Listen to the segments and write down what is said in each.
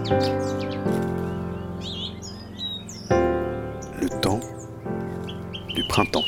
Le temps du printemps.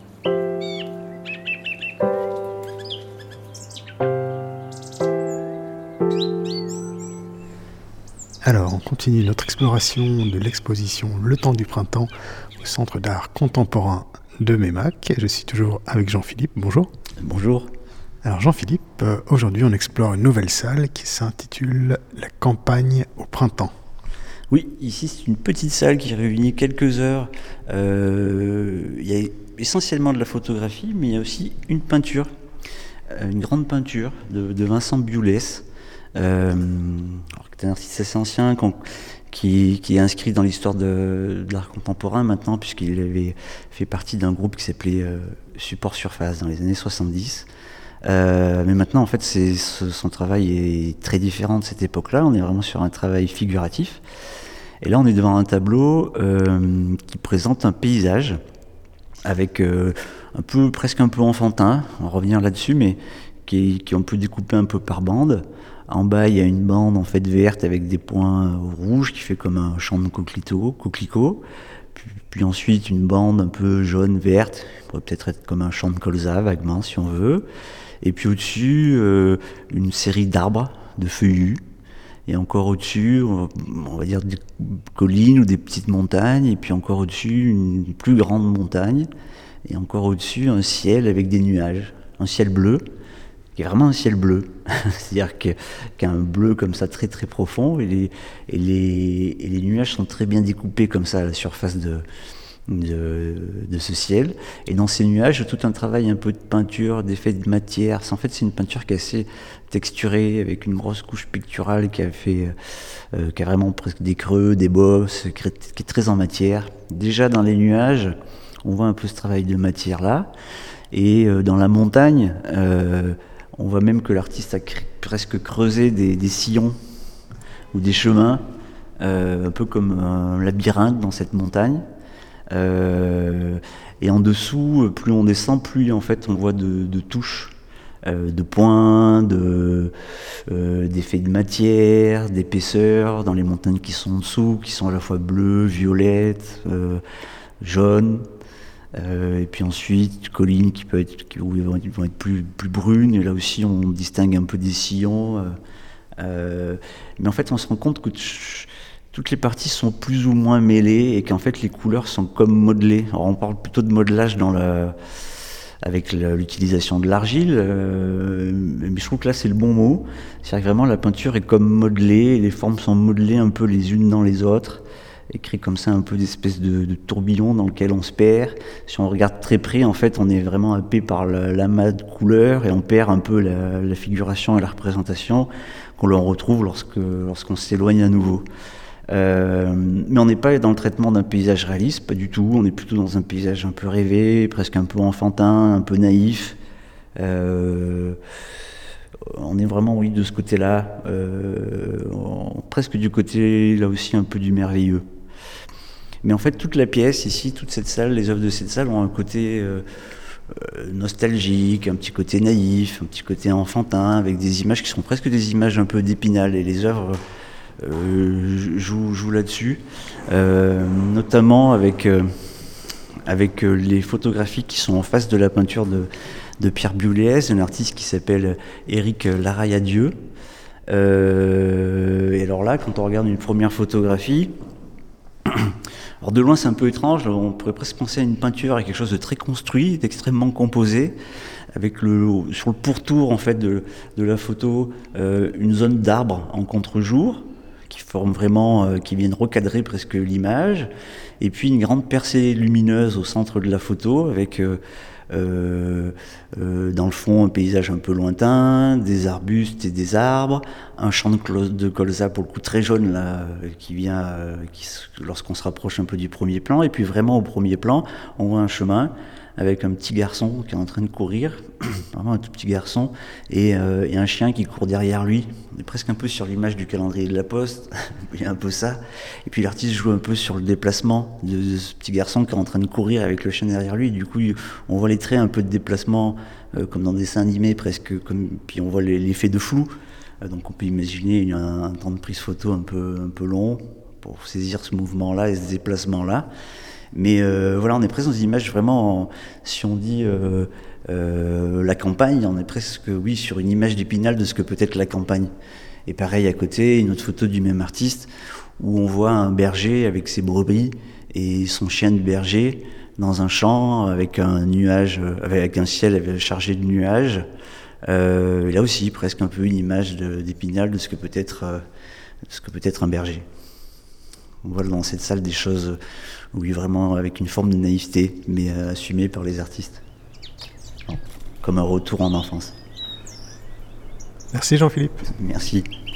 Alors, on continue notre exploration de l'exposition Le temps du printemps au Centre d'art contemporain de Meymac. Je suis toujours avec Jean-Philippe. Bonjour. Bonjour. Alors Jean-Philippe, aujourd'hui on explore une nouvelle salle qui s'intitule La campagne au printemps. Oui, ici c'est une petite salle qui réunit quelques heures. Il y a essentiellement de la photographie, mais il y a aussi une peinture, une grande peinture de Vincent Bioulès, qui est un artiste assez ancien, qui est inscrit dans l'histoire de l'art contemporain maintenant, puisqu'il avait fait partie d'un groupe qui s'appelait Support Surface dans les années 70. Mais maintenant, en fait, son travail est très différent de cette époque-là. On est vraiment sur un travail figuratif. Et là, on est devant un tableau qui présente un paysage avec presque un peu enfantin. On va revenir là-dessus, mais qui on peut découper un peu par bande. En bas, il y a une bande en fait verte avec des points rouges qui fait comme un champ de coquelicots. Puis ensuite, une bande un peu jaune-verte, qui pourrait peut-être être comme un champ de colza vaguement, si on veut. Et puis au-dessus, une série d'arbres, de feuillus. Et encore au-dessus, on va dire des collines ou des petites montagnes. Et puis encore au-dessus, une plus grande montagne. Et encore au-dessus, un ciel avec des nuages. Un ciel bleu, qui est vraiment un ciel bleu. C'est-à-dire qu'un bleu comme ça, très très profond. Et les nuages sont très bien découpés comme ça à la surface de ce ciel, et dans ces nuages tout un travail un peu de peinture, d'effet de matière. En fait, c'est une peinture qui est assez texturée avec une grosse couche picturale qui a vraiment presque des creux, des bosses, qui est très en matière. Déjà dans les nuages, on voit un peu ce travail de matière là, et dans la montagne, on voit même que l'artiste a presque creusé des sillons ou des chemins, un peu comme un labyrinthe dans cette montagne. Et en dessous, plus on descend, plus en fait on voit de touches, de points, d'effets de matière, d'épaisseur dans les montagnes qui sont en dessous, qui sont à la fois bleues, violettes, jaunes. Et puis ensuite, collines où ils vont être plus brunes. Et là aussi, on distingue un peu des sillons. Mais en fait, on se rend compte que toutes les parties sont plus ou moins mêlées et qu'en fait les couleurs sont comme modelées. Alors on parle plutôt de modelage avec l'utilisation de l'argile, mais je trouve que là c'est le bon mot. C'est-à-dire que vraiment la peinture est comme modelée, et les formes sont modelées un peu les unes dans les autres, et crée comme ça un peu d'espèce de tourbillon dans lequel on se perd. Si on regarde très près, en fait on est vraiment happé par l'amas de couleurs et on perd un peu la figuration et la représentation qu'on retrouve lorsqu'on s'éloigne à nouveau. Mais on n'est pas dans le traitement d'un paysage réaliste, pas du tout. On est plutôt dans un paysage un peu rêvé, presque un peu enfantin, un peu naïf. On est vraiment, oui, de ce côté-là, presque du côté, là aussi, un peu du merveilleux. Mais en fait, toute la pièce ici, toute cette salle, les œuvres de cette salle ont un côté nostalgique, un petit côté naïf, un petit côté enfantin, avec des images qui sont presque des images un peu d'Épinal. Et les œuvres joue là-dessus, notamment avec les photographies qui sont en face de la peinture de Pierre Bioulès, un artiste qui s'appelle Éric Larayadieu. Et alors là, quand on regarde une première photographie, alors de loin c'est un peu étrange, on pourrait presque penser à une peinture, à quelque chose de très construit, d'extrêmement composé, avec sur le pourtour en fait de la photo, une zone d'arbres en contre-jour, qui forment vraiment, qui viennent recadrer presque l'image, et puis une grande percée lumineuse au centre de la photo, avec dans le fond un paysage un peu lointain, des arbustes et des arbres, un champ de colza pour le coup très jaune là, qui vient lorsqu'on se rapproche un peu du premier plan, et puis vraiment au premier plan on voit un chemin avec un petit garçon qui est en train de courir, vraiment un tout petit garçon, et un chien qui court derrière lui. On est presque un peu sur l'image du calendrier de la Poste, il y a un peu ça. Et puis l'artiste joue un peu sur le déplacement de ce petit garçon qui est en train de courir avec le chien derrière lui. Et du coup, on voit les traits un peu de déplacement, comme dans des dessins animés presque, puis on voit l'effet de flou. Donc on peut imaginer un temps de prise photo un peu long pour saisir ce mouvement-là et ce déplacement-là. Mais voilà, on est presque dans une image vraiment, si on dit la campagne, on est presque, oui, sur une image d'Épinal de ce que peut être la campagne. Et pareil à côté, une autre photo du même artiste où on voit un berger avec ses brebis et son chien de berger dans un champ avec un nuage, avec un ciel chargé de nuages. Là aussi, presque un peu une image d'Épinal de ce que peut être un berger. On voit dans cette salle des choses, oui, vraiment avec une forme de naïveté, mais assumée par les artistes. Comme un retour en enfance. Merci Jean-Philippe. Merci.